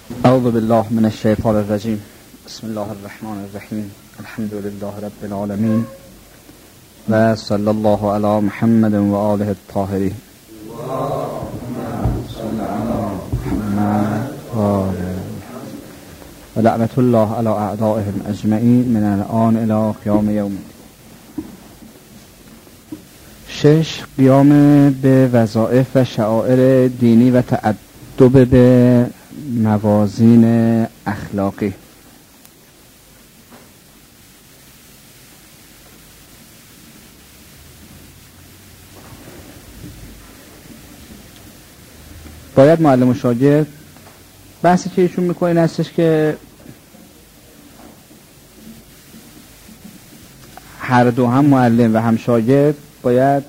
اعوذ بالله من الشیطان الرجیم. بسم الله الرحمن الرحیم. الحمد لله رب العالمین و صلی الله علی محمد و آله الطاهرین. و لعنت الله علی اعدائهم اجمعین من الان الی قیام یوم. 6. قیام به وظایف و شعائر دینی و تأدب به موازین اخلاقی. باید معلم و شاگرد، بحثی که ایشون میکنه این هستش که هر دو، هم معلم و هم شاگرد، باید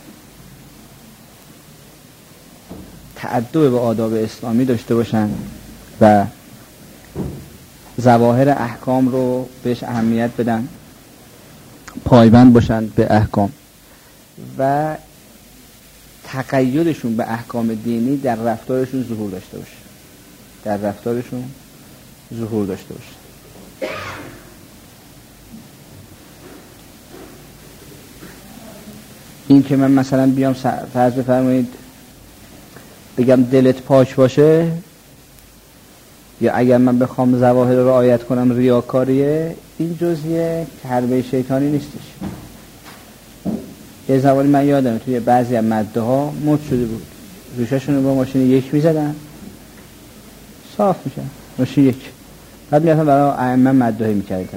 تأدب به آداب اسلامی داشته باشن و ظواهر احکام رو بهش اهمیت بدن، پایبند باشن به احکام و تقیدشون به احکام دینی در رفتارشون ظهور داشته باشه. این که من مثلا بیام فرض بفرمایید بگم دلت پاک باشه، یا اگر من بخوام ظواهر رو رعایت کنم ریاکاریه، این جزیه حربه شیطانی نیستش. یه زمانی من یادمه توی بعضی از مده ها مد شده بود، ریشه‌شون رو با ماشین یک میزدن صاف میشن، ماشین یک، بعد میرفتن برای ائمه مده‌ای میکردن.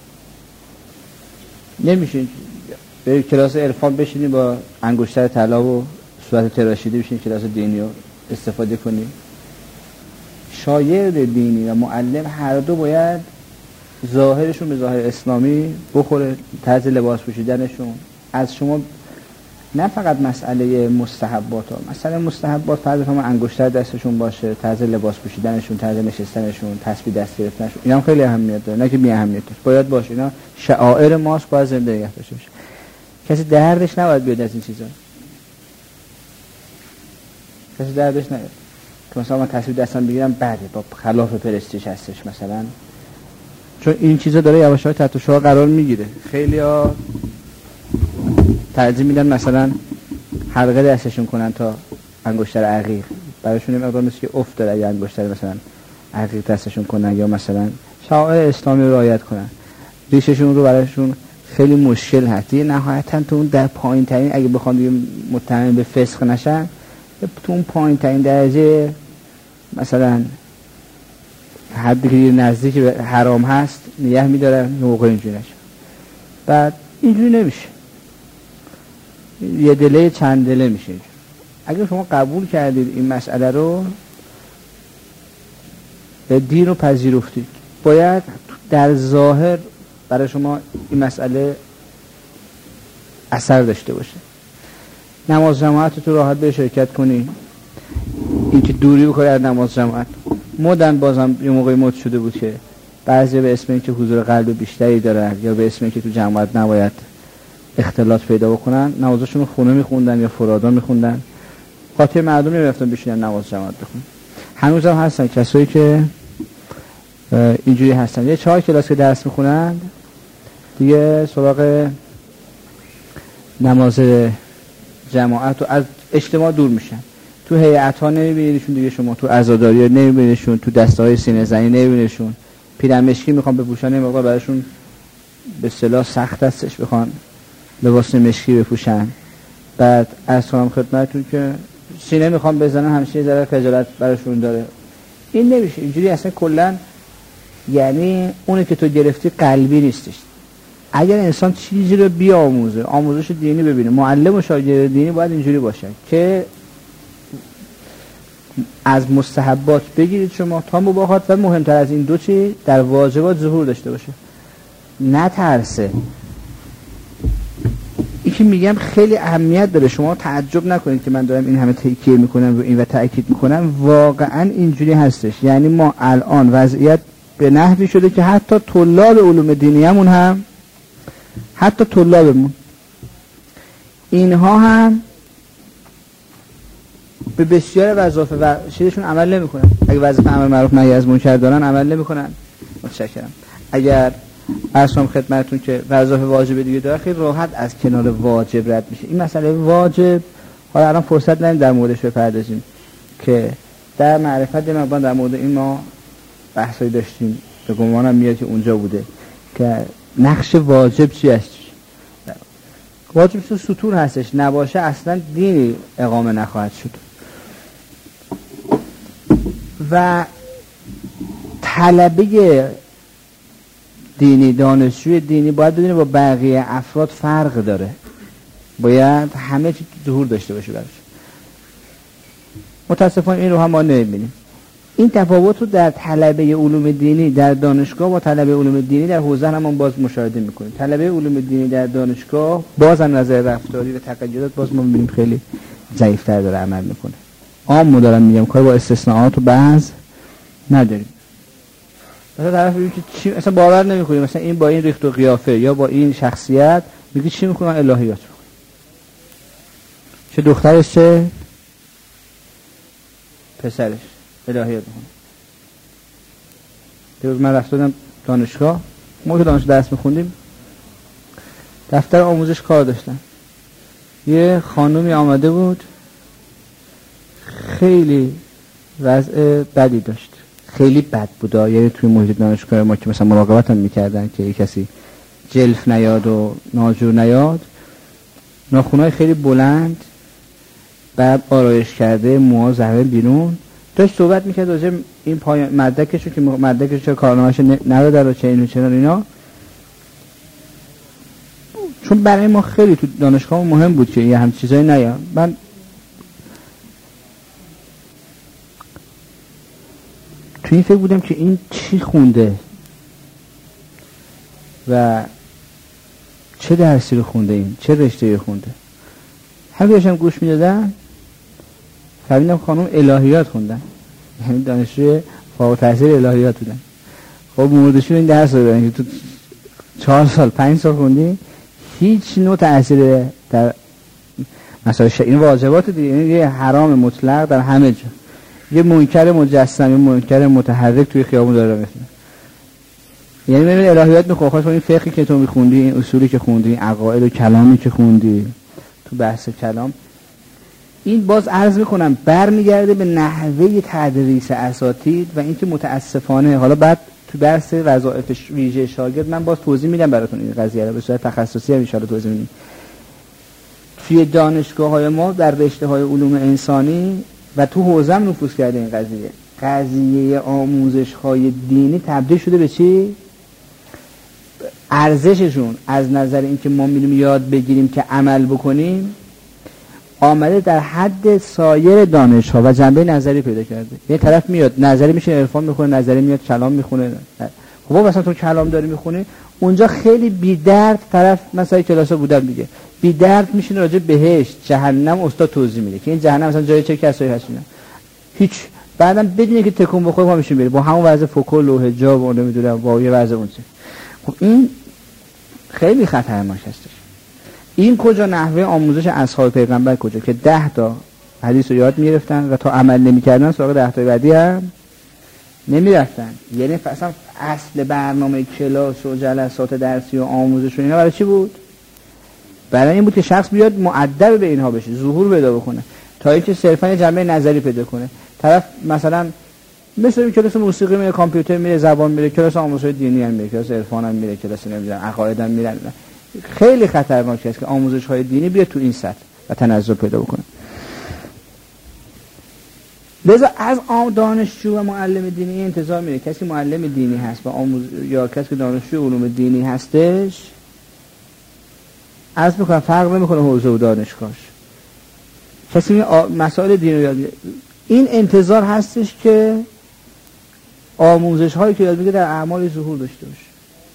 نمیشه به کلاس عرفان بشینی با انگشتر طلا و صورت تراشیده بشین کلاس دینی رو استفاده کنی. شاگرد دینی و معلم هر دو باید ظاهرشون به ظاهر اسلامی بخوره، طرز لباس پوشیدنشون. از شما نه فقط مسئله مستحبات ها، مسئله مستحبات فرض کنم انگشتر دستشون باشه، طرز لباس پوشیدنشون، طرز نشستنشون، تسبیح دست گرفتنشون، اینا هم خیلی اهمیت داره، نه که بی اهمیت داره، باید باشه. اینا شعائر ماست، باید زنده نگه داشته باشه. کسی دردش نباید بیاد از این چیزا، کسی دردش نباید که مثلا من تسبیح دستم بگیرم بعده با خلاف پرستیژ هستش مثلا، چون این چیزا داره یواشکی تحت شعار قرار میگیره. خیلی‌ها ترجیح میدن مثلا حلقه دستشون کنن تا انگشتر عقیق، برایشون این مقدار نیست که افت داره اگه انگشتر مثلا عقیق دستشون کنن، یا مثلا شعائر اسلامی رو رعایت کنن. ریششون رو برایشون خیلی مشکل هست. دیگه نهایتاً تو اون در پایین ترین، اگه بخوان دیگه متهم به فسق نشن، تو اون پایین ترین درجه مثلا حدی که نزدیک به حرام هست نگه میدارن، موقع اینجوری نشه. بعد اینجوری نمیشه، یه دله چند دله میشه. اگر شما قبول کردید این مسئله رو، دین رو پذیرفتید، باید در ظاهر برای شما این مسئله اثر داشته باشه. نماز جماعت تو راحت به شرکت کنی، این که دوری بکنی از نماز جماعت. مدن بازم یه موقعی مد شده بود که بعضی به اسم این که حضور قلب بیشتری دارن، یا به اسم این که تو جماعت نباید اختلاط پیدا بکنن، نمازشون رو خونه میخوندن یا فرادا میخوندن، خاطر مردم نمیرفتن بشینن نماز جماعت بخونن. هنوز هم هستن کسایی که اینجوری هستن، یه 4 کلاس که درس میخونن دیگه سراغ نماز جماعت و از اجتماع دور میشن. تو هیئت ها نمیبینیشون دیگه، شما تو عزاداری ها نمیبینیشون، تو دسته‌های سینه زنی نمیبینیشون. پیرمشکی میخوان بپوشن، این موقع براشون به اصطلاح سخت هستش بخوان لباس مشکی بپوشن. بعد از کنم خدمتتون که سینه میخوان بزنن، همیشه ذره خجالت براشون داره. این نمیشه اینجوری اصلا. کلا یعنی اونی که تو گرفتی قلبی نیستش. اگر انسان چیزی رو بیاموزه، آموزش دینی ببینه، معلم و شاگرد دینی باید اینجوری باشه که از مستحبات بگیرید شما تا مباحات، و مهمتر از این دو چی در واجبات ظهور داشته باشه، نه ترسه. این که میگم خیلی اهمیت داره. شما تعجب نکنید که من دارم این همه تکیه میکنم رو این و تأکید میکنم، واقعا اینجوری هستش. یعنی ما الان وضعیت به نحوی شده که حتی طلاب علوم دینیمون هم، حتی طلابمون، اینها هم به بسیار وظایف و چیزشون عمل نمیکنن. اگه وظیفه امر معروف نهی از منکر دارن عمل نمیکنن. متشکرم. اگر ارسام خدمتتون که وظایف واجب دیگه داره، خیلی راحت از کنار واجب رد میشه. این مسئله واجب حالا الان فرصت نداریم در موردش بپردازیم که در معرفت مقام در مورد این ما بحثایی داشتیم، به گمانم میاد که اونجا بوده که نقش واجب چی است. واجب تو ستون هستش، نباشه اصلا دینی اقامه نخواهد شد. و طلبه دینی، دانشجوی دینی باید بدونه با بقیه افراد فرق داره، باید همه چی ظهور داشته باشه براش. متاسفانه این رو هم ما نمی‌بینیم. این تفاوت رو در طلبه علوم دینی در دانشگاه با طلبه علوم دینی در حوزه هم باز مشاهده می‌کنیم. طلبه علوم دینی در دانشگاه باز از نظر رفتاری و تقییدات باز ما می‌بینیم خیلی ضعیف‌تر داره عمل می‌کنه. عامو دارم میگم، کار با استثناءات و بعض نداریم. مثلا طرف میگه که چی مثلا باور نمی‌کنی مثلا این با این ریخت و قیافه یا با این شخصیت میگه چی می‌کنه؟ الهیات می‌کنه. چه دخترش چه پسرش الهیات می‌کنه. دیروز من رفتم دانشگاه، ما که دانشگاه درس می‌خوندیم دفتر آموزش کار داشتن. یه خانومی آمده بود خیلی وضع بدی داشت، خیلی بد بود، یعنی توی محیط دانشگاه ما که مثلا مراقبت هم میکردن که کسی جلف نیاد و ناجور نیاد، ناخونای خیلی بلند، بعد آرایش کرده، موها زهره بیرون، داشت صحبت میکرد راجع این پایان مدرکشو که مدرکش کارنامه‌اش نداده رو چه اینو چرا اینا. چون برای ما خیلی تو دانشگاه مهم بود که یه هم چیزایی نیاد. من تو این فکر بودم که این چی خونده و چه درسی رو خونده، این چه رشته رو خونده. همین داشتم گوش میدادم فهمیدم خانم الهیات خوندن، یعنی دانشجوی فارغ التحصیل الهیات بودن. خب موردشون این درس رو دادن که تو 4 سال 5 سال خوندی هیچ نوع تأثیر در مثلا این واجبات دیگه، یعنی یه حرام مطلق در همه جا، یه منکر مجسم، یه منکر متحرک توی خیابون داره میخونه. یعنی ببین الهیات میخواد خاص این فقهی که تو میخوندی، این اصولی که خوندی، این عقاید و کلامی که خوندی تو بحث کلام، این باز عرض میکنم برمیگرده به نحوه تدریس اساتید و اینکه متاسفانه حالا بعد تو درس وظایف ویژه شاگرد من باز توضیح میدم براتون این قضیه رو به صورت تخصصی هم ان شاء الله توضیح میدم. توی دانشگاه‌های ما در رشته‌های علوم انسانی و تو حوزه‌ام نفوذ کرده این قضیه آموزش‌های دینی تبدیل شده به چی؟ ارزششون از نظر اینکه ما می‌ریم یاد بگیریم که عمل بکنیم آمده در حد سایر دانش‌ها و جنبه نظری پیدا کرده. یه طرف میاد نظری میشه عرفان میخونه، نظری میاد کلام میخونه. خب مثلا تو کلام داری میخونی اونجا خیلی بی درد طرف مثلا کلاسا بودم دیگه بی درد میشینه راجع بهشت جهنم استاد توضیح میده که این جهنم مثلا جای چه کسایی هستن، هیچ بعدم بدونی که تکون بخوره پا میشین بری با همون وضع فکل و حجاب و نمیدونم با یه وضع اونجا. خب این خیلی خطرناک هستش. این کجا نحوه آموزش اصحاب پیغمبر کجا که 10 تا حدیث رو یاد میگرفتن و تا عمل نمیکردن سراغ 10 تا بعدی هم نمیرفتن. یعنی اصلا اصل برنامه کلاس و جلسات درسی و آموزش و اینا برای چی بود؟ برای این بود که شخص بیاد مؤدب به اینها بشه، ظهور پیدا بکنه، تا اینکه صرفا یه جنبه نظری پیدا کنه. طرف مثلا مثلا کلاس موسیقی میره، کامپیوتر میره، زبان میره، کلاس آموزش دینی هم میره، کلاس عرفان هم میره، کلاس نمیدونم عقاید هم میره. خیلی خطرناکه است که آموزش های دینی بیاد تو این سطح و تنزل پیدا بکنه. لذا از دانشجو و معلم دینی انتظار میره کسی معلم دینی هست و یا کسی که دانشجو علوم دینی هستش عرض میکنم فرق نمیکنه حوزه و دانشگاهش، کسی مسائل دینی یاد میگیره. این انتظار هستش که آموزش هایی که یاد میگیره در اعمال ظهور داشته باشه،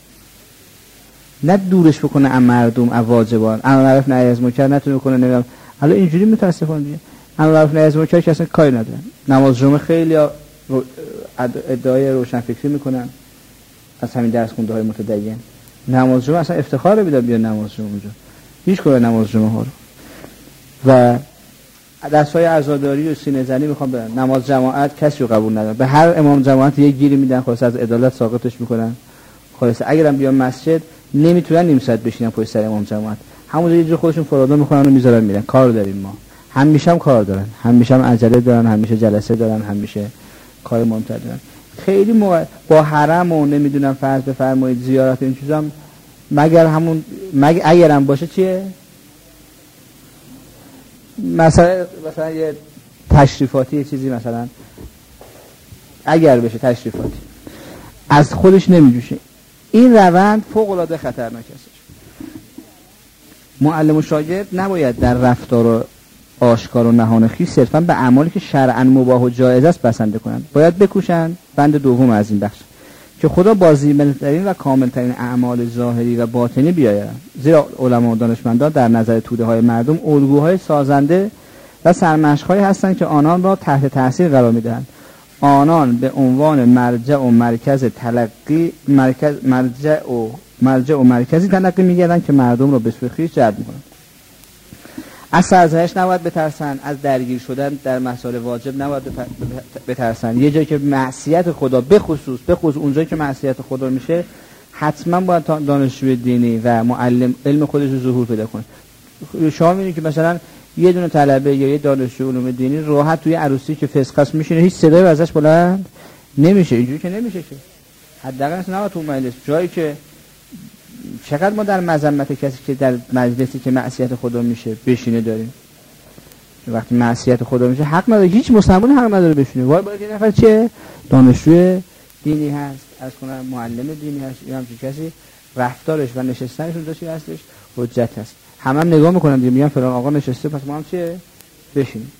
نه دورش بکنه از مردم، از واجبات. امر معروف نهی از منکر نتونه کنه. نمیدونم حالا اینجوری متاسفانه دیگه امر معروف نهی از منکر که اصلا کاری ندارن. نماز جمعه خیلی ادعای روشنفکری میکنن از همین درس خونده های متدین. نماز جمعه اصلا افتخار میدن بیان نماز جمعه اونجا، هیچ کار نماز جمعه ها رو. و دستای عزاداری و سینه زنی میخوام برن نماز جماعت کسی رو قبول ندارن، به هر امام جماعت یه گیری میدن، خلاص از عدالت ساقطش میکنن. خلاص اگرم بیان مسجد نمیتونن نیم ساعت بشینن پشت سر امام جماعت، همونجا یه جور خودشون فرادو میکنن و میذارن میرن. کار داریم ما، همیشه هم کار دارن، همیشه هم عجله دارن، همیشه جلسه دارن، همیشه کار مهمتر دارن. خیلی با حرم و نمیدونم فرض بفرمایید زیارت این چیزام مگر اگرم باشه چیه؟ مثلا یه تشریفاتی یه چیزی، مثلا اگر بشه تشریفاتی از خودش نمیجوشه. این روند فوق العاده خطرناک است. معلم و شاگرد نباید در رفتار و آشکار و نهان خویش صرفا به اعمالی که شرعاً مباح و جایز است بسنده کنند، باید بکوشند بند دوم از این بخش که خدا با زیباترین و کاملترین اعمال ظاهری و باطنی بیاید. زیرا علما و دانشمندان در نظر توده های مردم الگوهای سازنده و سرمشق‌هایی هستند که آنان را تحت تاثیر قرار می‌دهند. آنان به عنوان مرجع و مرکزی تلقی می‌گردند که مردم را به سوی خویش جلب می‌کنند. از سرزنش نباید بترسن، از درگیر شدن در مسائل واجب نباید بترسن. یه جایی که معصیت خدا بخصوص اونجایی که معصیت خدا میشه، حتما باید دانشجوی دینی و معلم علم خودش رو ظهور پیدا کنه. شما می‌بینید که مثلا یه دونه طلبه یا یه دانشجو علوم دینی راحت توی عروسی که فسق است میشینه، هیچ صدایی ازش بلند نمیشه. اینجوری که نمیشه که حداقل نباید تو مجلس جایی که چقدر ما در مذمت کسی که در مجلسی که معصیت خدا میشه بشینه داریم. وقتی معصیت خدا میشه حق نداره، هیچ مسلمانی حق نداره بشینه. باید یه نفر چه دانشجوی دینی هست، از کنم معلم دینی هست، یا همچین کسی رفتارش و نشستنش اونجا چی هستش حجت هست. هم نگاه میکنن دیگه، میگن فلان آقا نشسته پس ما هم چیه بشینیم.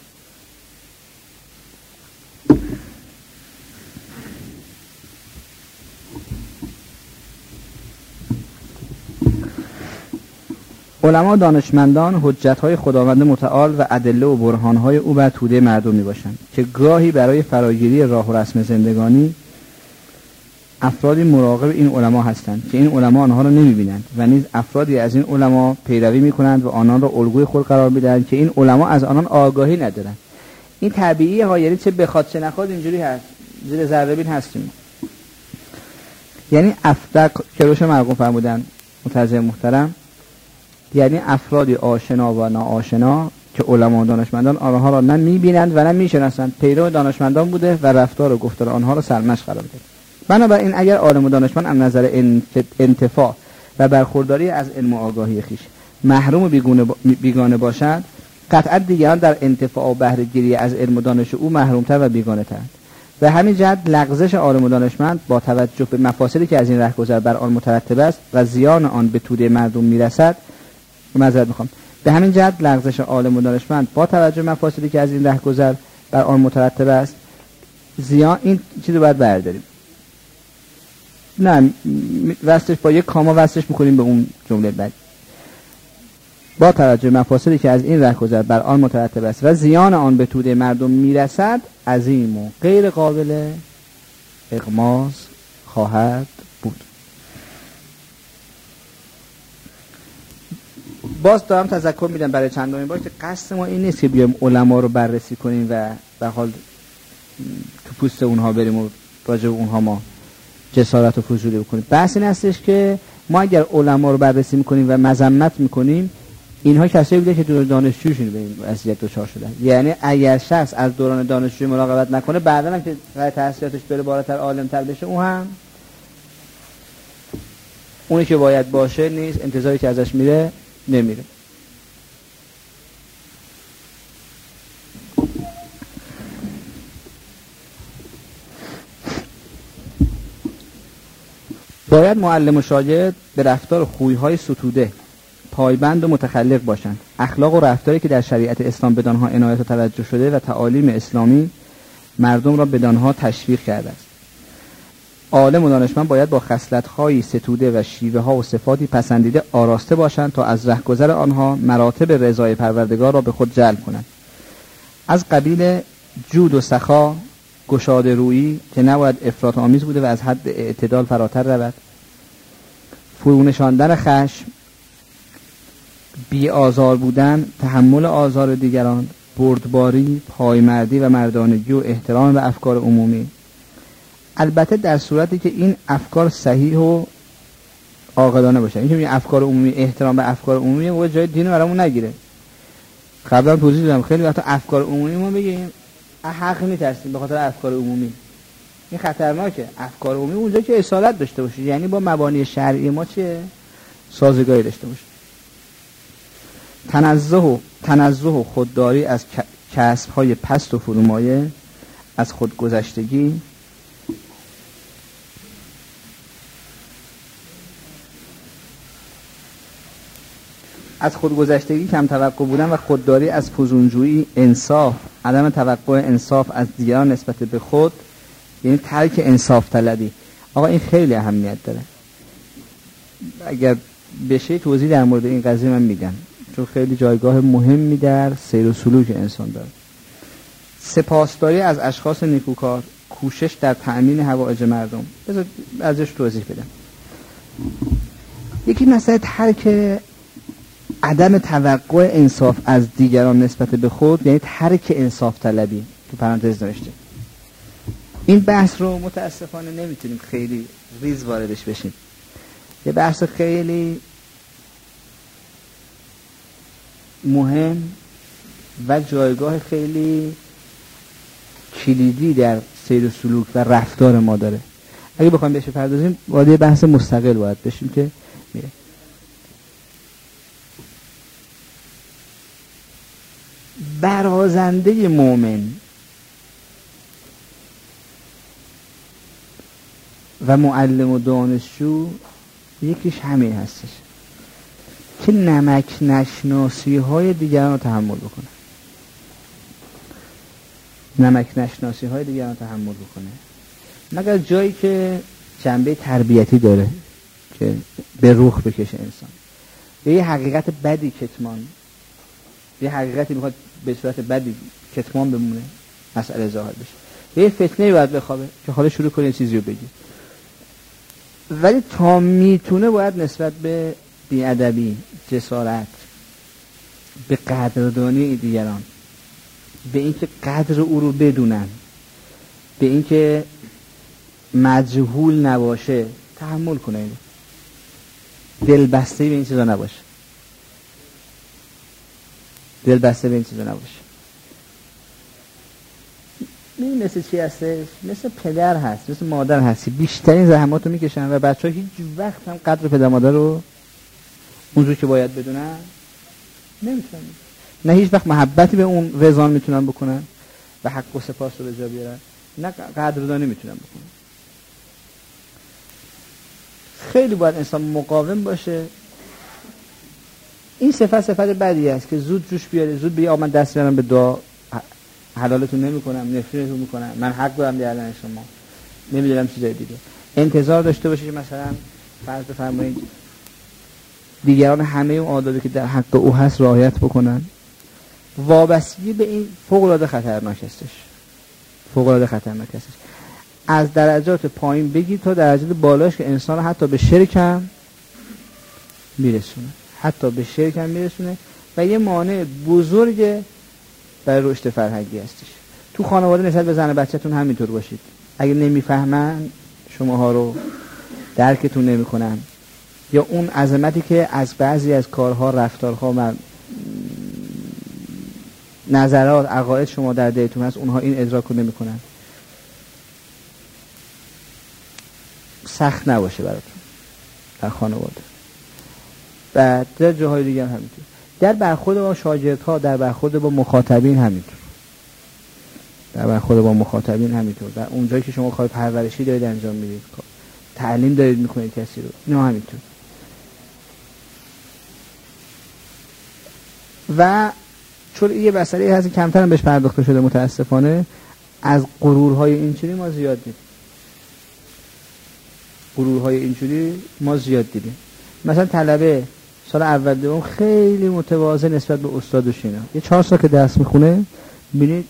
علما و دانشمندان حجت‌های خداوند متعال و ادله و برهان‌های او بر توده مردم میباشند که گاهی برای فراگیری راه و رسم زندگانی افرادی مراقب این علما هستند که این علما آنها را نمی‌بینند و نیز افرادی از این علما پیروی می‌کنند و آنان را الگوی خود قرار می‌دهند که این علما از آنان آگاهی ندارند. این طبیعیه ها، یعنی چه بخواد چه نخواد اینجوری هست، زیر ذره بین هستیم. یعنی افدک که روش مرقوم فرمودن متعظم محترم، یعنی افرادی آشنا و ناآشنا که علما و دانشمندان آنها را نه می‌بینند و نه می‌شناسند، پیرو دانشمندان بوده و رفتار و گفتار آنها را سرمشق قرار داده. بنابراین اگر عالم و دانشمند از نظر انتفاع و برخورداری از علم و آگاهی خویش محروم و بیگانه باشد، قطعا دیگران در انتفاع و بهره گیری از علم و دانش او محرومتر و بیگانه ترند. به همین جهت لغزش عالم و دانشمند با توجه به مفاسدی که از این رهگذر بر آن مترتب است و زیان آن به توده مردم میرسد، به همین جهت لغزش عالم و دانشمند با توجه به مفاسدی که از این رهگذر بر آن مترتب است، زیان این چیزو باید برداریم. نه وصلش با یک کاما وصلش میکنیم به اون جمله بعد. با توجه به مفاسدی که از این رهگذر بر آن مترتب است و زیان آن به توده مردم میرسد، عظیم و غیر قابل اغماض خواهد بود. باز دارم تذکر میدم برای چندمین بار که قصد ما این نیست که بیایم علما رو بررسی کنیم و به حال تو پوست اونها بریم و راجع به اونها ما جسارت و فضولی بکنیم. بحث این هستش که ما اگر علما رو بررسی میکنیم و مذمت میکنیم، اینها کسایی بوده که دور دانشجوشون به این وضعیت دچار شدن. یعنی اگر شخص از دوران دانشجویی مراقبت نکنه، بعدا هم که راه تحصیلاتش بره بالاتر، عالم‌تر بشه، اون هم اونی که باید باشه نیست، انتظاری که ازش میره نمیره. باید معلم و شاگرد به رفتار و خوی‌های ستوده پایبند و متخلق باشند. اخلاق و رفتاری که در شریعت اسلام بدانها عنایت و توجه شده و تعالیم اسلامی مردم را بدانها تشویق کرده است. عالم و دانشمند باید با خصلت‌های ستوده و شیوه‌ها و صفاتی پسندیده آراسته باشند تا از رهگذر آنها مراتب رضای پروردگار را به خود جلب کنند. از قبیل جود و سخا، گشاده رویی که نباید افراط آمیز بوده و از حد اعتدال فراتر رود، فرونشاندن خشم، بی آزار بودن، تحمل آزار دیگران، بردباری، پایمردی و مردانگی و احترام به افکار عمومی. البته در صورتی که این افکار صحیح و عاقلانه باشه. این افکار عمومی، احترام به افکار عمومی موقع جای دین برامون نگیره. قبلا توضیح دادم خیلی وقتا افکار عمومی ما بگیم حق می‌ترسیم به خاطر افکار عمومی. این خطرناکه. افکار عمومی اونجا که اصالت داشته باشه، یعنی با مبانی شرعی ما چه سازگاری داشته باشه. تنزه و خودداری از کسب‌های پست و فرومایه، از خودگذشتگی، کم توقع بودن و خودداری از فزونجویی، انصاف، عدم توقع انصاف از دیگران نسبت به خود، یعنی ترک انصاف طلبی. آقا این خیلی اهمیت داره. اگر بشه توضیح در مورد این قضیه من میدم، چون خیلی جایگاه مهمی در سیر و سلوک انسان داره. سپاسداری از اشخاص نیکوکار، کوشش در تأمین حوائج مردم. بذار ازش توضیح بدم. یکی مسئله ترک عدم توقع انصاف از دیگران نسبت به خود، یعنی ترک انصاف طلبی. تو پرانتز نوشته. این بحث رو متاسفانه نمیتونیم خیلی ریز واردش بشیم. یه بحث خیلی مهم و جایگاه خیلی کلیدی در سیر و سلوک و رفتار ما داره. اگه بخوایم بهش بپردازیم وارد یه بحث مستقل باید بشیم که میره. برازنده مؤمن و معلم و دانشجو یکیش همین هستش که نمک نشناسی های دیگران رو تحمل بکنه. مگر جایی که جنبه تربیتی داره که به رخ بکشه انسان، به یه حقیقت بدی کتمان، یه حقیقتی میخواد به صورت بدی کتمان بمونه، مسئله ظاهر بشه، به یه فتنه باید بخوابه که حالا شروع کنه چیزی رو بگی. ولی تا میتونه باید نسبت به بی‌ادبی، جسارت، به قدردانی دیگران، به اینکه قدر او رو بدونن، به اینکه مجهول نباشه تحمل کنه. اینو دلبسته به این چیزا نباشه. این مثل چی هستش؟ مثل پدر هست، مثل مادر هستی. بیشترین زحمات رو میکشن و بچه ها هیچ وقت هم قدر پدر مادر رو اونجور که باید بدونن نمیتونن. نه هیچ وقت محبتی به اون وزان میتونن بکنن و حق و سپاس رو به جا بیارن، نه قدردانی میتونن بکنن. خیلی باید انسان مقاوم باشه. این صفت بدی است که زود جوش بیاره، زود بگه آقا من دست میارم به دعا، حلالتون نمیکنم، نفرینتون میکنم، من حق دارم در شما، نمیدونم چیزای دیگه. انتظار داشته باشه که مثلا فرض بفرمایید دیگران همه اون آدابی که در حق او هست رعایت بکنن. وابستگی به این فوق العاده خطرناک هستش. از درجات پایین بگی تا درجات بالاش که انسان حتی به شرک هم میرسونه و یه مانع بزرگ برای رشد فرهنگی هستش. تو خانواده نسبت به زن بچه‌تون همینطور باشید. اگه نمیفهمن شماها رو، درکتون نمیکنن، یا اون عظمتی که از بعضی از کارها، رفتارها، نظرات، عقاید شما در دلتون هست، اونها این ادراک رو نمیکنن، سخت نباشه براتون در خانواده. بعد در جاهای دیگه هم همینطور. در برخورد با شاگردها، در برخورد با مخاطبین همینطور. در اونجایی که شما کار پرورشی دارید انجام میدید، تعلیم دارید میکنید کسی رو، اینا همینطور. و چون یه مسئله هست که کمتر هم بهش پرداخته شده متاسفانه، از غرورهای اینجوری ما زیاد دیدیم. مثلا طلبه سال اول دوم خیلی متواضع نسبت به استادش، اینا یه 4 سال که درس میخونه ببینید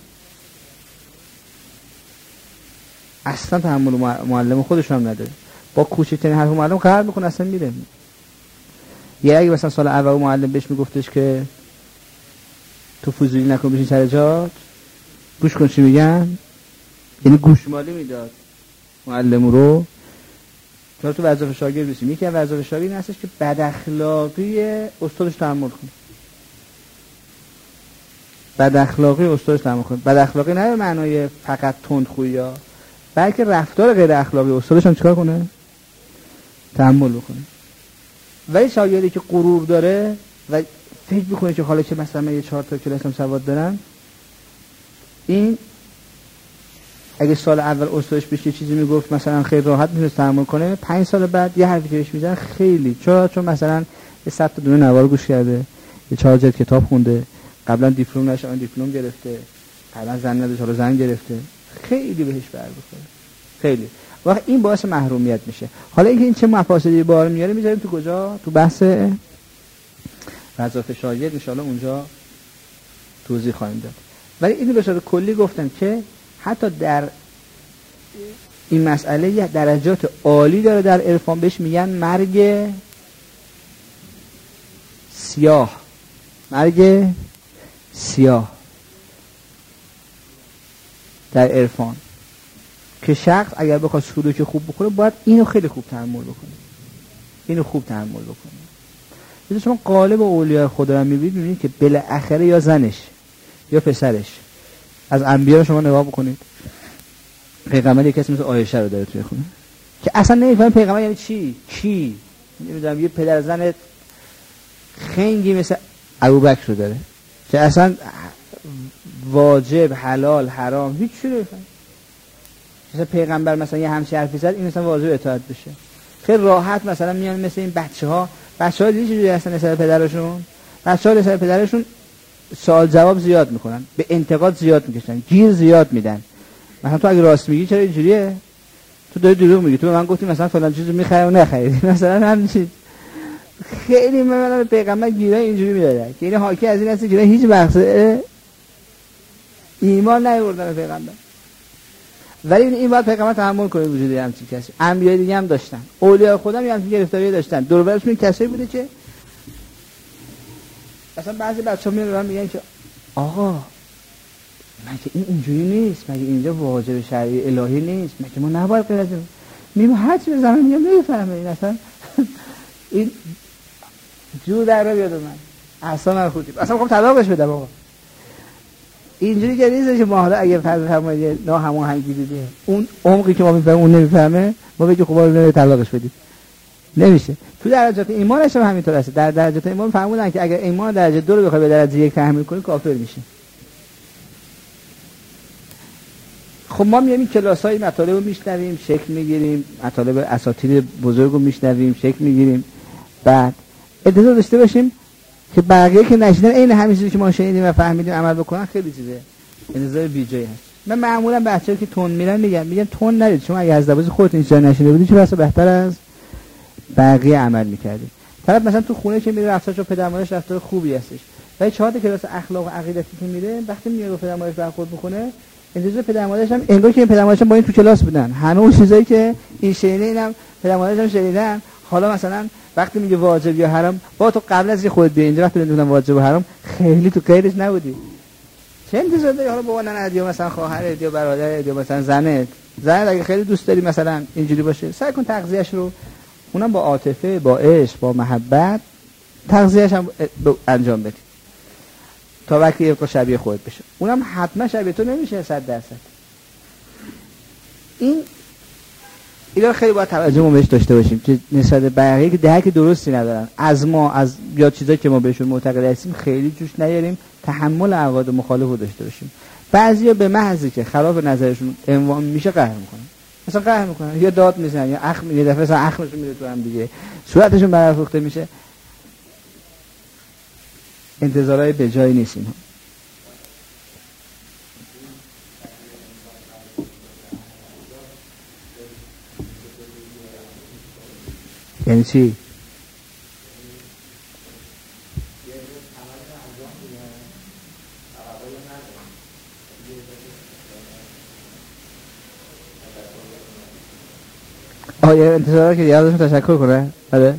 اصلا تحمل معلم خودش هم نداره، با کوچکترین حرف معلم قهر میکنه، اصلا میره. یا اگه مثلا سال اول معلم بهش میگفتش که تو فضولی نکن بشین سر جات. گوش کن چی میگن. یعنی گوشمالی میداد معلم رو. تو وظایف شاگرد بسیم. یکی از وظایف شاگرد این هستش که بد اخلاقی استادش تحمل کنه. بد اخلاقی استادش تحمل کنه. بد اخلاقی نه به معنای فقط تندخویی ها، بلکه رفتار غیر اخلاقی استادش هم چیکار کنه؟ تحمل بکنه. ولی شاگردی که غرور داره و فکر میکنه که حالا که مثلا من یه 4 تا کلاسم سواد دارم، این اگه سال اول استادش بهش یه چیزی میگفت مثلا خیلی راحت میتونه تحمل کنه، 5 سال بعد یه حرفی که بهش میزنه خیلی چون مثلا یه 100 تا دونه نوار گوش کرده، یه 4 جلد کتاب خونده، قبلا دیپلم نشه، دیپلم گرفته، قبلا زن نداشت حالا زن گرفته، خیلی بهش بر بخوره. خیلی واقعا این باعث محرومیت میشه. حالا اینکه این چه مفاسدی بار میاره میذاریم تو کجا؟ تو بحث وظایف شاگرد ان شاءالله اونجا توضیح خواهیم داد. ولی اینو به صورت کلی گفتم که حتی در این مسئله یه درجات عالی داره در عرفان، بهش میگن مرگ سیاه. مرگ سیاه در عرفان که شخص اگر بخواد سلوک خوب بکنه باید اینو خیلی خوب تحمل بکنه. اینو خوب تحمل بکنه. مثلا شما قالب اولیاء خدا رو میبینید که بالاخره یا زنش یا پسرش از انبیا شما نگاه بکنید. پیغمبر یک کسی مثل عایشه رو داره توی خونه که اصلا نمیفهمه پیغمبر یعنی چی. کی نمیدونم یه پدر زن خنگی مثل ابوبکر رو داره که اصلا واجب حلال حرام هیچ چیزی نمیفهمه. مثلا پیغمبر مثلا یه همچین حرفی زد این مثلا واجب اطاعت بشه. خیلی راحت مثلا میان مثل این بچه‌ها دیدی چجوری هستن نسبت پدرشون؟ بچه‌ها نسبت پدرشون سوال جواب زیاد میکنن، به انتقاد زیاد میکشن، گیر زیاد میدن. مثلا تو اگه راست میگی چرا اینجوریه؟ تو داری دروغ میگی. تو به من گفتی مثلا فلان چیزو میخری و نخریدی مثلا همین چیز. خیلی من پیغمبر گیرای اینجوری میداد که این حاکی از این هست که هیچ وقت ایمان نیاوردن پیغمبر. ولی این باید پیغمبر تحمل کنه وجود همچین کسی. انبیاء دیگه هم داشتن، اولیاء خدا هم همچین گرفتاری داشتن. دور و برشون کسایی بوده که مثلا بعضی بچه‌ها میان میگن که آقا مگه این اینجوری نیست، مگه اینجا واجب شرعی الهی نیست، مگه ما نباید غیر از این هر چی بزنم میگم نمیفهمه این اصلا این جو در رو بیاد من اصلا خودی اصلا میخوام طلاقش بدم. آقا اینجوری که نیست که ما حالا اگه فرض فرمایید ناهماهنگی دیدیم اون عمقی که ما میفهمیم اون نمیفهمه، ما بگیم خب ما طلاقش بدیم نمیشه. تو درجات ایمانش هم همینطور است. در درجات ایمان فهموندن که اگر ایمان درجه 2 رو بخوای به درجه 1 تحمیل کنی کافر میشی. خب ما میایم کلاسای مطالب رو میشنویم، شکل میگیریم، مطالب اساطیر بزرگ رو میشنویم، شکل میگیریم، بعد انتظار داشته باشیم که بقیه که نشیدن عین همین چیزی که ما شنیدیم و فهمیدیم عمل بکنن خیلی چیزه انتظار بیجایی هست. من معمولا بچه‌ها که تون میرن میگم تون نرید، شما اگه از دبوز خودتون چیزا نشیده بودید چه بسا بهتر از بقیه عمل میکردید. طرف مثلا تو خونه که میره رفتارش و پدر مادرش رفتار خوبی هستش، ولی 4 کلاس اخلاق و عقیدتی که میره وقتی میاد با پدر مادرش برخورد میکنه انتظار پدر مادرش هم انگار که این پدر مادرش با این تو کلاس بودن، هنوز چیزایی که این شنیده اینم پدر مادرش هم شنیدن. حالا مثلا وقتی میگه واجب یا حرام با تو قبل از خودت بیا اینجا وقتی میگم واجب و حرام خیلی تو غیرش نبودی، چه انتظار داری حالا بابا ننه یا مثلا خواهرت یا برادرت یا مثلا زنت اگه خیلی دوست داری مثلا اینجوری باشه سعی کن تغذیه‌اش رو اونم با عاطفه با عشق با محبت تغذیه‌اش هم انجام بدی تا وقتی یه شبیه خودت بشه. اونم حتما شبیه تو نمیشه 100%. اینا خیلی باید توجه بهش داشته باشیم که نسبت به بقیه که درک درستی ندارن از ما از یا چیزایی که ما بهشون معتقد هستیم خیلی جوش نیاریم، تحمل عقاید مخالف رو داشته باشیم. بعضیا به محضی که خلاف نظرشون عنوان میشه قهر میکنن، مثلا قهر میکنن یا داد میزنن یا اخم یه دفعه مثلا اخمشون میره تو هم دیگه صورتشون برافروخته میشه. انتظارای به جای نیست اینا. یعنی چی؟ آیا انتظار که یادشون تشکر کنه؟ آره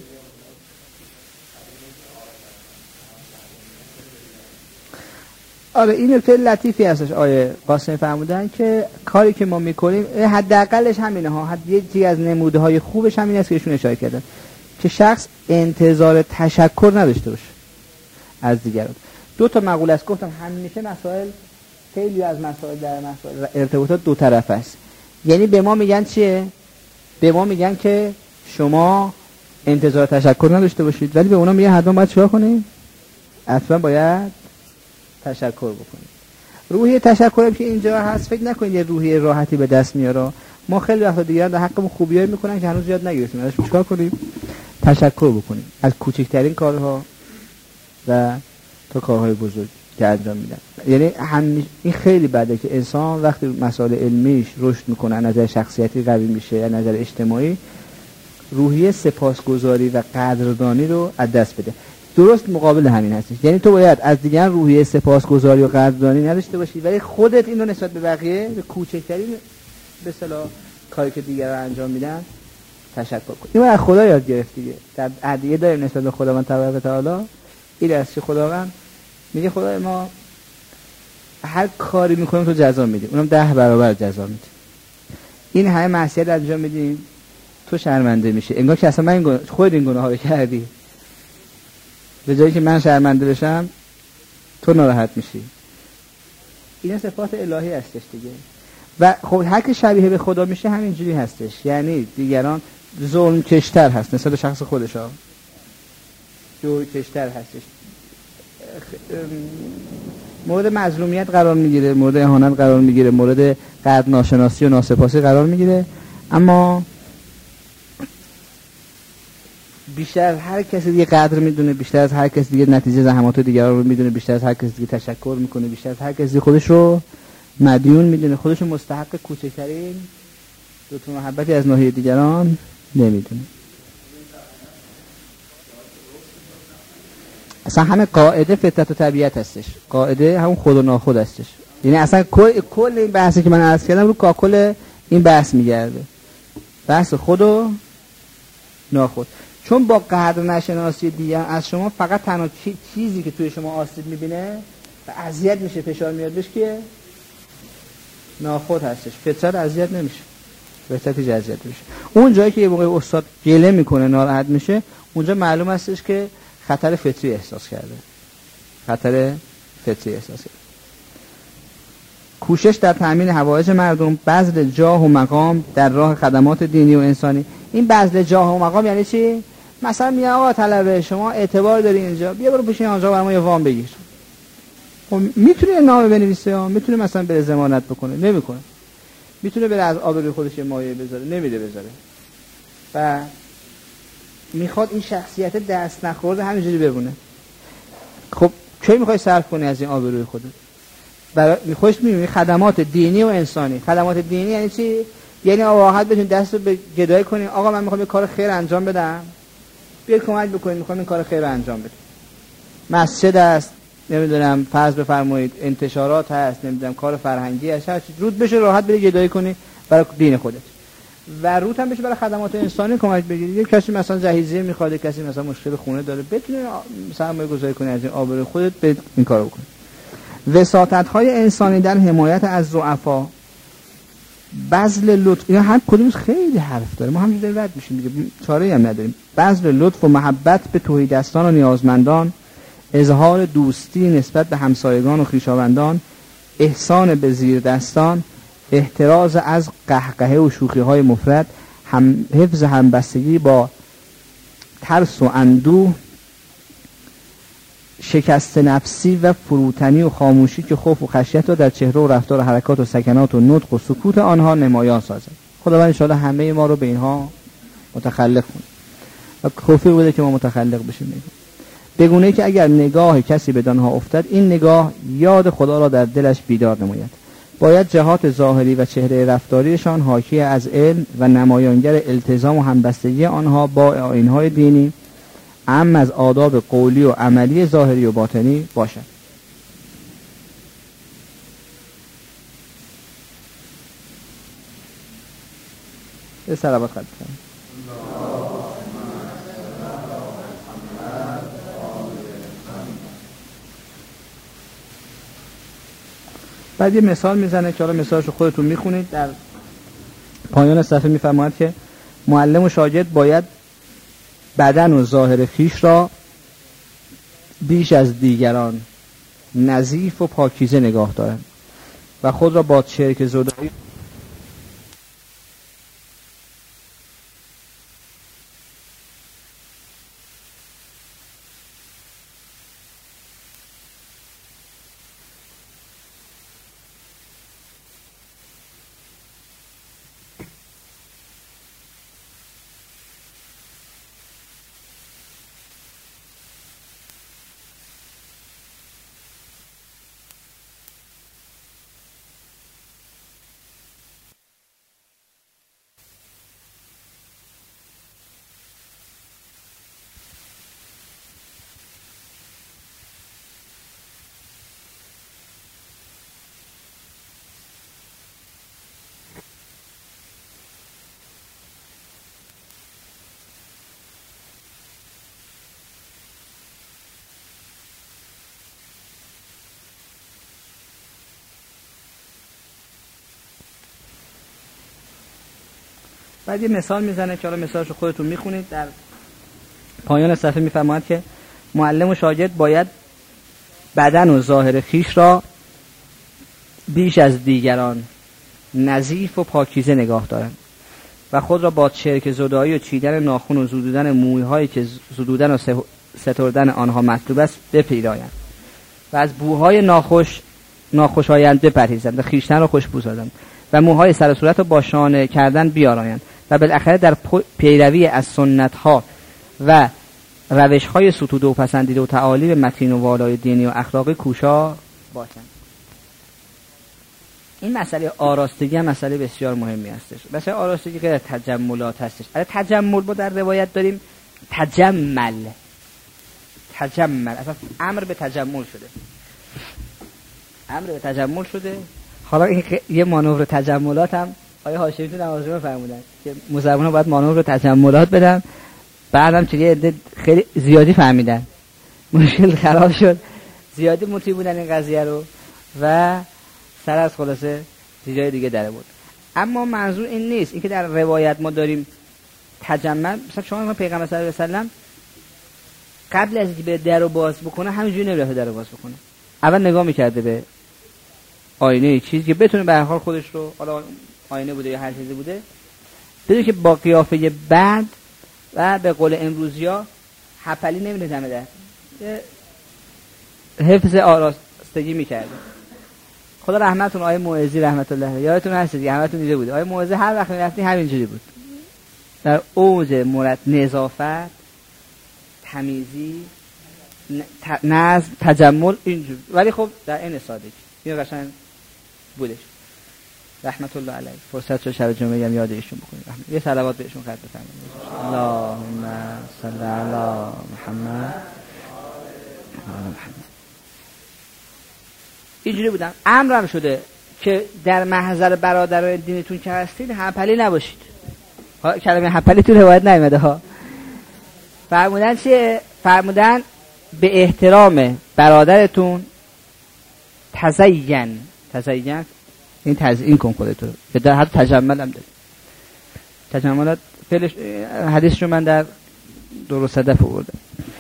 آره این نکته لطیفی هستش آیه قاسم فرمودن که کاری که ما میکنیم حداقلش همینه ها. یکی از نموده‌های خوبش همین است که ایشون اشاره کردن که شخص انتظار تشکر نداشته باشه از دیگران. دو تا مقوله است گفتم همیشه مسائل خیلی از مسائل در مسائل ارتباطات دو طرفه است. یعنی به ما میگن چیه؟ به ما میگن که شما انتظار تشکر نداشته باشید، ولی به اونا میگن حتما باید چیکار کنید؟ اصلا باید تشکر بکنید. روحیه تشکر که اینجا هست فکر نکنید یه روحیه راحتی به دست میاره. ما خیلی وقتا دیگران در حقمون خوبیایی میکنن که هنوز یاد نگرفتیم. ازش چیکار کنیم؟ تشکر بکنیم از کوچکترین کارها و تا کارهای بزرگ که انجام میدن. یعنی این خیلی بده که انسان وقتی مسائل علمیش رشد میکنه، از نظر شخصیتی قوی میشه، از نظر اجتماعی، روحیه سپاسگزاری و قدردانی رو از دست بده. درست مقابل همین هستش. یعنی تو باید از دیگران روحیه سپاسگزاری و قدردانی نداشته باشی، ولی خودت اینو نسبت به بقیه به کوچکترین به اصطلاح کاری که دیگران انجام میدن تشکر کن. اینو از خدا یاد گرفت دیگه. در ادعیه داریم نسبت به خداوند تبارک و تعالی. این است که خداوند میگه خدای ما هر کاری میکنیم تو جزا میدی، اونم 10 برابر جزا میدی. این همه معصیت انجام میدیم تو شرمنده میشه، انگار که اصلا من خود این گناه ها رو کردی. به جایی که من شرمنده بشم تو ناراحت میشی. این صفات الهی هستش دیگه. و خب هر که شبیه به خدا میشه همینجوری هستش. یعنی دیگران ظلم کشتر هست نسبت به شخص خودش ها، جور کشتر هستش، مورد مظلومیت قرار میگیره، مورد اهانت قرار میگیره، مورد قدر ناشناسی و ناسپاسی قرار میگیره. اما بیشتر از هر کسی دیگه قدر میدونه، بیشتر از هر کسی دیگه نتیجه زحمات دیگران رو میدونه، بیشتر از هر کسی دیگه تشکر میکنه، بیشتر از هر کسی دیگه خودش رو مدیون میدونه، خودش رو مستحق کوچکترین لطف و محبتی از ناحیه دیگران نمیدونه. اصلا همه قاعده فطرت و طبیعت هستش. قاعده همون خود و ناخود هستش. یعنی اصلا کل این بحثی که من عرض کردم رو کاکل این بحث میگرده، بحث خود و ناخود. چون با قدر نشناسی دیگر از شما فقط تنها چیزی که توی شما آسیب میبینه و اذیت میشه، فشار میاد بهش که ناخود هستش. فطرت اذیت نمیشه، فطرت اذیت میشه. اون جایی که یه موقع استاد گله میکنه، ناراحت میشه، اونجا معلوم هستش که خطر فطری احساس کرده. خطر فطری احساس کرده. کوشش در تأمین حوائج مردم، بذل جاه و مقام در راه خدمات دینی و انسانی. این بذل جاه و مقام یعنی چی؟ مثلا میگه آقا طلبه شما اعتبار داری اینجا، بیا برو بشین آنجا برام یه وام بگیر. خب میتونه نامه بنویسه، میتونه مثلا بره ضمانت بکنه، نمیکنه. میتونه بره از آبروی خودش یه مایه بذاره، نمیده بذاره. و میخواد این شخصیت دست نخورده همینجوری بمونه. خب کی میخوای صرف کنی از این آبروی خودت؟ برای خوش می‌بینی خدمات دینی و انسانی. خدمات دینی یعنی چی؟ یعنی واحد بتونید دست رو به گدایی کنین، آقا من میخوام یه کار خیر انجام بدم، بیاید کمک بکنید، میخوام این کار خیر انجام بدم. مسجد است، نمیدونم فرض بفرمایید انتشارات هست، نمیدونم کار فرهنگی هست، هر چیز رود بشه راحت بری گدایی کنی برای دین خودت. و روت هم بشه برای خدمات انسانی کمک بگیرید. یک کسی مثلا جهیزیه میخواد، کسی مثلا مشکل خونه داره، بتونی سرمایه گذاری کنی از این آبروی خودت، به این کارو بکنی. وساطت‌های انسانی در حمایت از ضعفا، بذل لطف، اینا هر کدومش خیلی حرف داره. ما همینجوری رد میشیم دیگه، چاره‌ای هم نداریم. بذل لطف و محبت به تهیدستان و نیازمندان، اظهار دوستی نسبت به همسایگان و خویشاوندان، احسان به زیردستان، احتراز از قهقهه و شوخی‌های مفرط، حفظ همبستگی با ترس و اندوه، شکست نفسی و فروتنی و خاموشی که خوف و خشیت را در چهره و رفتار و حرکات و سکنات و نطق و سکوت آنها نمایان سازد. خداوند ان شاءالله همه ما رو به اینها متخلق کنه و توفیق بده که ما متخلق بشیم. بگونه که اگر نگاه کسی به آنها افتد، این نگاه یاد خدا را در دلش بیدار نماید. باید جهات ظاهری و چهره رفتاریشان حاکی از علم و نمایانگر التزام و همبستگی آنها با آیین‌های دینی، اما از آداب قولی و عملی ظاهری و باطنی باشد. به صلوات خواهد کنم. بعد یه مثال میزنه که حالا مثالشو خودتون میخونید. در پایان صفحه میفرماید که معلم و شاگرد باید بدن و ظاهر خویش را بیش از دیگران نظیف و پاکیزه نگاه دارند و خود را با شرک زدایی بعد یه مثال میزنه که حالا مثالشو خودتون میخونید. در پایان صفحه میفرماید که معلم و شاگرد باید بدن و ظاهر خویش را بیش از دیگران نظیف و پاکیزه نگاه دارند و خود را با چرک زدایی و چیدن ناخن و زدودن مویهایی که زدودن و ستردن آنها مطلوب است بپیرایند و از بوهای ناخوشایند بپرهیزند و خویشتن را خوشبو سازند و موهای سر و صورت را با شانه کردن بیارایند و بالاخره در پیروی از سنت ها و روش های ستوده و پسندیده و تعالیم متین و والای دینی و اخلاقی کوشا باشند. این مسئله آراستگی هم مسئله بسیار مهمی هستش. مسئله آراستگی که تجملات هستش. تجمل با در روایت داریم تجمل اصلا امر به تجمل شده. حالا این یه مانور تجملات هم آیه هاشمی تو نمازجمعه فرمودن که مسلمان‌ها باید مانور تجملات بدن. بعدم چه عده خیلی زیادی فهمیدن، مشکل خراب شد، زیادی مطیع بودن این قضیه رو و سر از خلاصه جای دیگه داره بود. اما منظور این نیست. این که در روایت ما داریم تجمل، مثلا شما پیغمبر صلی الله علیه و سلم قبل از اینکه به درو باز بکنه همینجوری نمیره درو باز بکنه، اول نگاه میکرده به آینه چیزی که بتونه به هر حال خودش رو، حالا آینه بوده یا هر چیزی بوده، بدون که با قیافه بعد و به قول امروزیا حپلی نمیره دم در حفظ آراستگی میکرده. خدا رحمتون آیه موعظی رحمت الله یادتون هست دیگه، همتون دیده بود آیه موعظی هر وقت میرفتی همینجوری بود، در اوج نظافت، تمیزی، نظم، تجمل اینجور، ولی خب در این سادگی این قشنگ بودش رحمت الله علیه. فرصت شد شب جمعه هم یاد ایشون بکنید، یه صلوات بهشون خط بفرمایید. اللهم صل علی محمد. اینجوری بودم. امرم شده که در محضر برادران دینتون که هستید حپلی نباشید. کلمه حپلی تو روایت نیامده ها. فرمودن چیه؟ فرمودن به احترام برادرتون تزین این تزیین کن خودتو. در حد تجمل هم دارید. تجملات فعلش حدیثشو من در درست صدف آوردم.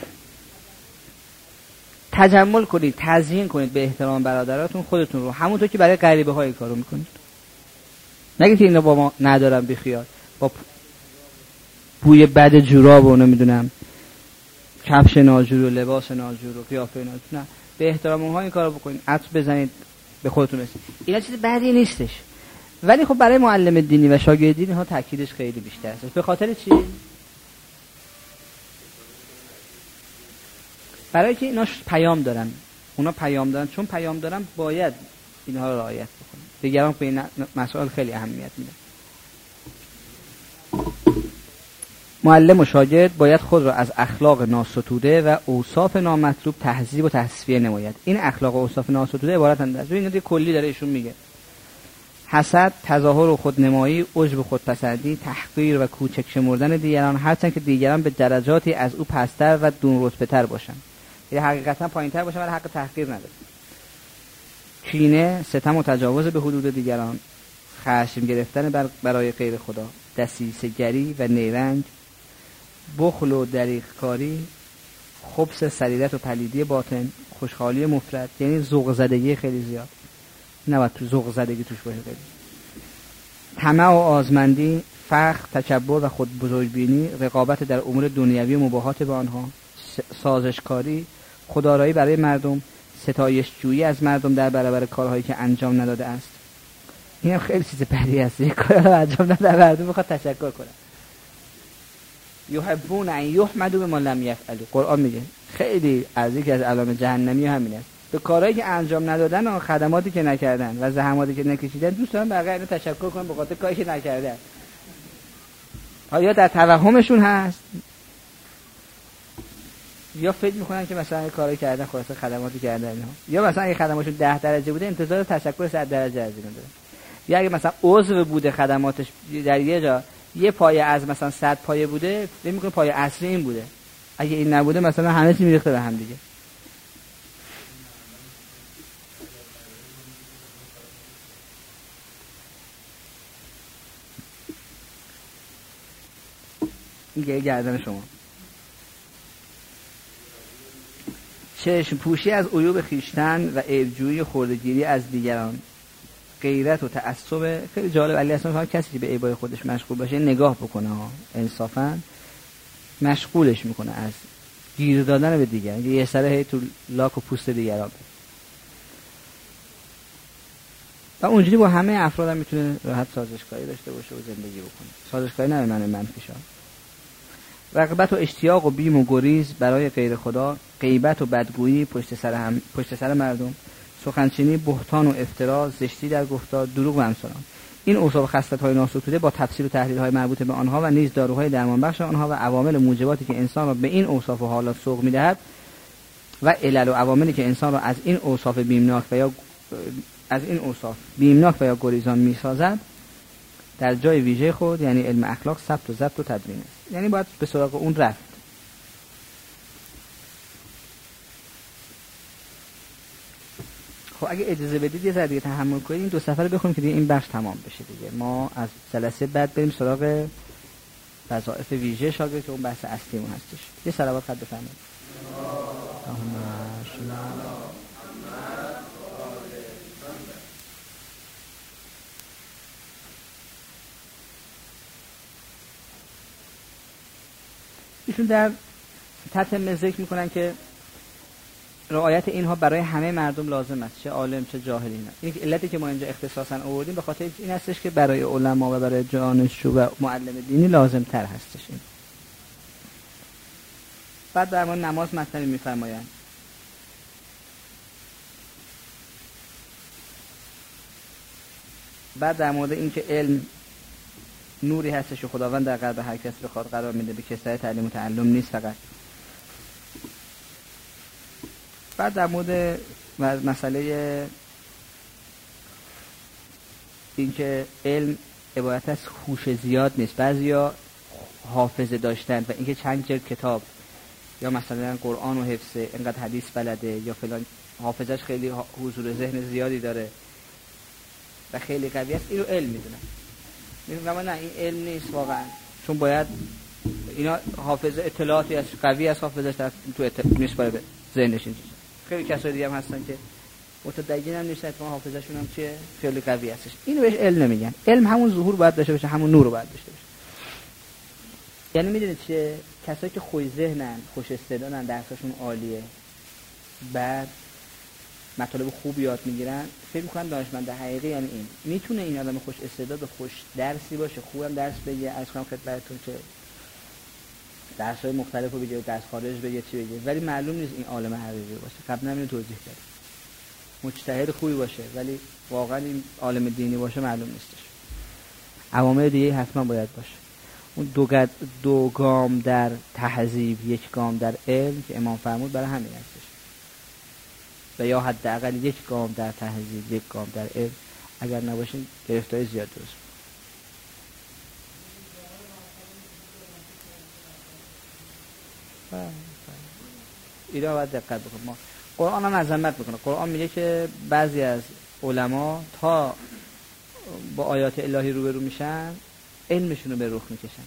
تجمل کنید، تزیین کنید به احترام برادراتون خودتون رو، همونطور که برای غریبه ها این کارو میکنید. نگید که اینا با ما ندارم بیخیال، با بوی بد جوراب و نمیدونم کفش ناجور و لباس ناجور و قیافه ناجور، نه، به احترام اونها این کارو بکنید، عطر بزنید به خودتون رسید. اینا چیز بدی نیستش، ولی خب برای معلم دینی و شاگرد دینی ها تاکیدش خیلی بیشتر است. به خاطر چی؟ برای که اینا پیام دارن، اونا پیام دارن، چون پیام دارن باید اینها رو رعایت بکنن. دیگران به این مسائل خیلی اهمیت میدن. معلم و شاگرد باید خود را از اخلاق ناستوده و اوصاف نامطلوب تهذیب و تصفیه نماید. این اخلاق و اوصاف ناستوده عبارتند از این کلی داره ایشون میگه: حسد، تظاهر و خودنمایی، عجب و خودپسندی، تحقیر و کوچک شمردن دیگران، هرچند که دیگران به درجاتی از او پستر و دون رتبه تر باشند، یعنی حقیقتا پایین‌تر باشند ولی حق تحقیر نداره. کینه، ستم و تجاوز به حدود دیگران، خشم گرفتن برای غیر خدا، دسیسه گری و نیرنگ، بخل و دریغ کاری، خبث سریرت و پلیدی باطن، خوشحالی مفرط، یعنی ذوق زدگی خیلی زیاد، نباید تو ذوق زدگی توش باشه خیلی، طمع و آزمندی، فخر، تکبر و خود بزرگبینی، رقابت در امور دنیوی و مباهات به آنها، سازشکاری، خودآرایی برای مردم، ستایش جویی از مردم در برابر کارهایی که انجام نداده است. این هم خیلی چیز بدی است، یک کار رو انجام نداده مردم میخواد تشکر کنه. یحبون ان یحمدوا بما لم یفعلوا، قرآن میگه خیلی از یکی از علائم جهنمی همین است، به کارهایی که انجام ندادن و خدماتی که نکردن و زحماتی که نکشیدن دوست دارن بقیه اینو تشکر کنن به خاطر کاری که نکردن. یا در توهمشون هست یا فکر میکنن که مثلا کاری کردن، خلاصه خدماتی کردن اینا، یا مثلا اگه خدماتشون 10 درجه بوده انتظار تشکر 100 درجه از اینا داره، یا اگه مثلا عضو بوده خدماتش در یه جا یه پایه از مثلا 100 پایه بوده، فکر میکنه پایه اصلی این بوده، اگه این نبوده مثلا همه چی میریخته به هم دیگه. این گردن شما. چشم پوشی از عیوب خیشتن و عیبجویی و خردگیری از دیگران، غیرت و تعصب. خیلی جالب، علی اصلا کسی که به عیبای خودش مشغول باشه نگاه بکنه ها، انصافا مشغولش میکنه از گیر دادن به دیگران، یه سره تو لاک و پوست دیگران و اونجوری با همه افراد هم میتونه راحت سازشکاری داشته باشه و زندگی بکنه. سازشکاری نه به معنی منفی شه. رغبت و اشتیاق و بیم و گریز برای غیر خدا، غیبت و بدگویی پشت سر مردم، سخنچینی، بهتان و افترا، زشتی در گفتار، دروغ و امثال آن. این اوصاف و خصلت‌های ناستوده با تفسیر و تحلیل‌های مربوط به آنها و نیز داروهای درمانبخش آنها و عوامل موجباتی که انسان را به این اوصاف و حالات سوق می‌دهد و علل و عواملی که انسان را از این اوصاف بیمناک و یا گریزان می‌سازد در جای ویژه خود، یعنی علم اخلاق، ثبت و ضبط و تدوین است. یعنی باید به سراغ اون رفت. خب اگه اجازه بدید یه ذره دیگه تحمل کنید، این 2 صفحه رو بخونیم که دیگه این بخش تمام بشه دیگه. ما از جلسه بعد بریم سراغ وظایف ویژه شاگرد که اون بحث اصلیمون هستش. یه صلوات خط بفرمایید. ایشون در تتمه ذکر میکنن که رعایت اینها برای همه مردم لازم است، چه عالم چه جاهل. این علتی که ما اینجا اختصاصا آوردیم به خاطر این هستش که برای علما و برای دانشجو و معلم دینی لازم تر هستش این. بعد در مورد نماز مطلبی میفرمایند. بعد در مورد این که علم نوری هستش و خداوند در قلب هر کس بخواد قرار میده، به کسای تعلیم و تعلم نیست فقط. بعد در مورد مسئله این که علم عبارت از هوش زیاد نیست، بعضیا حافظه داشتن و اینکه چند جلد کتاب یا مثلا قرآن و حفظه، اینقدر حدیث بلده یا فلان، حافظش خیلی حضور ذهن زیادی داره و خیلی قوی است، اینو علم میدونن. میگم نه این علم نیست واقعا، چون باید اینا حافظه اطلاعاتی از قوی از حافظش تو نسبت به ذهنش. خیلی کسای دیگه هم هستن که متدین هم نیستن، اما حافظه‌شون هم چیه خیلی قوی هستش. اینو بهش علم نمیگن. علم همون ظهور باید داشته باشه، همون نور رو باید داشته باشه. یعنی میدونید چیه؟ کسایی که خوش ذهنن، خوش استعدادن، درسشون عالیه، بعد مطالب خوب یاد میگیرن، فکر میکنن دانشمند حقیقی یعنی این. میتونه این آدم خوش استعداد و خوش درسی باشه، خوبم درس بگه، از کنم خدمتتون که درس‌های مختلفو بگه، درس خارج بگه، چی بگه، ولی معلوم نیست این عالم حقیقی باشه. قبلا اینو توضیح کردم. مجتهد خوبی باشه ولی واقعا این عالم دینی باشه معلوم نیستش. عوامل دیگه حتما باید باشه. اون دو گام در تهذیب، 1 گام در علم که امام فرمود برای همین هستش. و یا حداقل 1 گام در تهذیب، 1 گام در علم اگر نباشه گرفتاری زیاد درست. اینا باید دقت بکنیم. ما قرآن هم مذمت میکنه. قرآن میگه که بعضی از علما تا با آیات الهی روبرو میشن علمشون رو به رخ میکشن.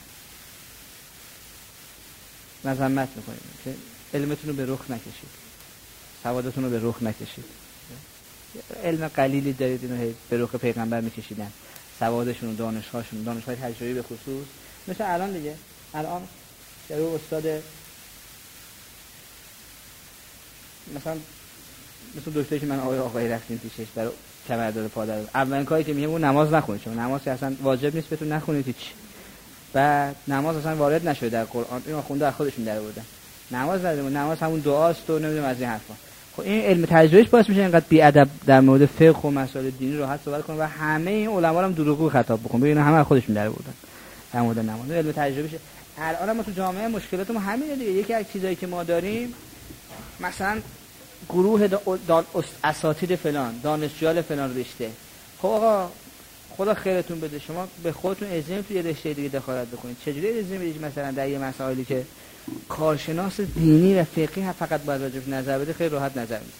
مذمت میکنه که علمتون رو به رخ نکشید، سوادتون رو به رخ نکشید. علم قلیلی دارید اینو به رخ پیغمبر میکشیدن، سوادشون و دانش‌های تجربی به خصوص. مثل الان دیگه، الان یارو استاد مثلا دکتری که من آقای رفتیم پیشش برای کمرداد پادر، اولین کاری که میگه اون نماز نخونید، چون نماز اصلا واجب نیست بهتون نخونید هیچ. بعد نماز اصلا وارد نشده در قرآن، اینو خونده از خودشون در آوردن. نماز همون دعاست و نمیدونم از این حرفا. خب این علم تجربیش باعث میشه اینقدر بی ادب در مورد فقه و مسائل دینی راحت صحبت کنه و همه این علما هم دروغگو خطاب بکنه. ببین همه از خودشون در آوردن در مورد نماز. علم تجربیشه. الان ما تو جامعه مشکلاتمون همینه دیگه. یکی از چیزایی که ما داریم مثلا گروه اساتید فلان، دانشجویان فلان رشته. خب آقا خدا خیرتون بده، شما به خودتون اجازه توی رشته دیگه دخالت بکنید. چجوری اجازه میدید مثلا در یه مسائلی که کارشناس دینی و فقهی فقط باید راجعش نظر بده خیلی راحت نظر میده؟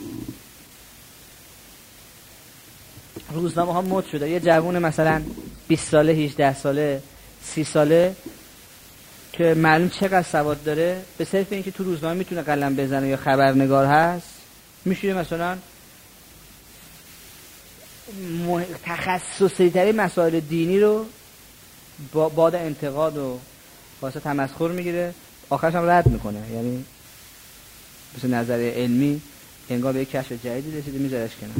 روزنامه ها مد شده، یه جوون مثلا 20 ساله، 18 ساله، 30 ساله که معلوم چقدر سواد داره، به صرف اینکه تو روزنامه میتونه قلم بزنه یا خبرنگار هست، میشه مثلا تخصصی ترین مسائل دینی رو بعد انتقاد و واسه تمسخر میگیره، آخرش هم رد میکنه. یعنی مثل نظریه علمی انگار به یک کشف جدیدی رسیده میذارش کنار.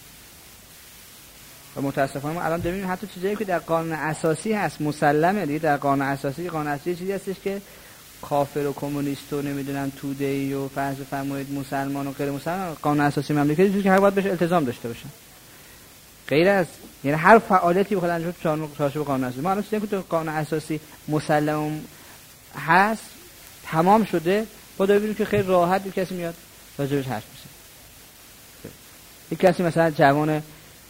و متاسفانه ما الان ببینیم حتی چیزایی که در قانون اساسی هست مسلمه دیگه، در قانون اساسی چیزی هستش که کافر و کمونیست و نمیدونم توده‌ای و فرض فرمایید مسلمان و غیر مسلمان، قانون اساسی مملکتی چیزی که هر باید بهش التزام داشته باشن. غیر از یعنی هر فعالیتی بخواد انجام بشه چارچوب قانون اساسی. ما الان چیزی که تو قانون اساسی مسلم هست تمام شده، با ببینیم که خیلی راحت یک کسی میاد راجبش حرف میزنه. یک کسی مثلا جوان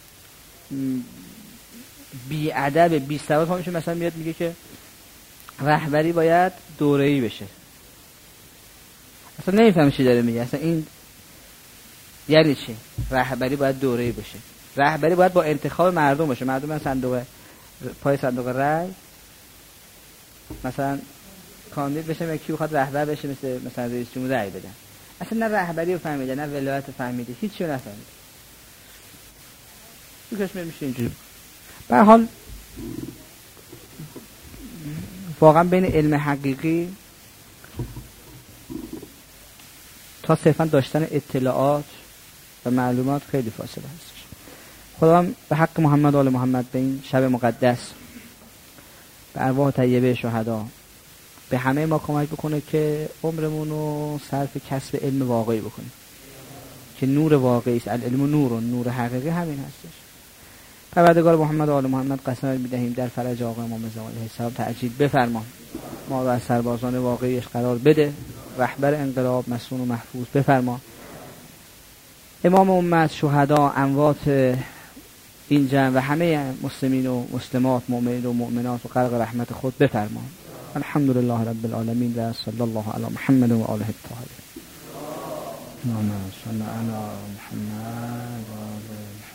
بی ادب بی سواد میشه مثلا میاد میگه که رهبری باید دوره‌ای بشه. اصلا نمیفهمه چی داره میگه. اصلا این یعنی چی؟ رهبری باید دوره‌ای بشه. رهبری باید با انتخاب مردم باشه. مردم صندوق پای صندوق رای مثلا کاندید بشه، کی بخواد رهبر بشه مثلا رئیس جمهور رای بدن. اصلا نه رهبری رو فهمیده نه ولایت رو فهمیده، هیچی رو نفهمیده. میگه میشه اینجوری. به هر حال واقعا بین علم حقیقی تا صرفا داشتن اطلاعات و معلومات خیلی فاصله هست. خدا به حق محمد و آل محمد به این شب مقدس، به ارواح طیبه شهدا، به همه ما کمک بکنه که عمرمون رو صرف کسب علم واقعی بکنیم که نور واقعی است. العلم نور حقیقی همین هستش. پروردگار محمد و آل محمد قسم می‌دهیم در فرج آقا امام رضا علیه السلام تعجیل بفرما، ما رو از سربازان واقعیش قرار بده، رهبر انقلاب مسئول و محفوظ بفرما، امام امت، شهدا، اموات این جمع و همه مسلمین و مسلمات، مؤمنین و مؤمنات و غرق رحمت خود بفرما. الحمدلله رب العالمین و صلی الله علی محمد و آله الطاهرین. اللهم صل علی محمد و آل